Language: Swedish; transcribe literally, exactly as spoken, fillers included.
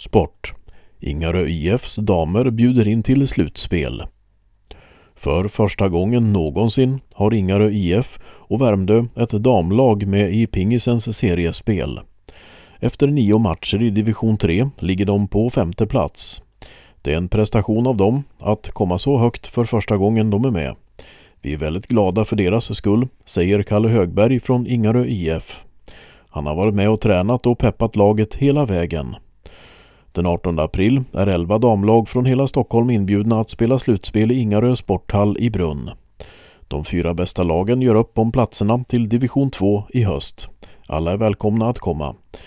Sport. Ingarö I F:s damer bjuder in till slutspel. För första gången någonsin har Ingarö I F och Värmdö ett damlag med i pingisens seriespel. Efter nio matcher i division tre ligger de på femte plats. Det är en prestation av dem att komma så högt för första gången de är med. Vi är väldigt glada för deras skull, säger Kalle Högberg från Ingarö I F. Han har varit med och tränat och peppat laget hela vägen. Den artonde april är elva damlag från hela Stockholm inbjudna att spela slutspel i Ingarö sporthall i Brunn. De fyra bästa lagen gör upp om platserna till division två i höst. Alla är välkomna att komma.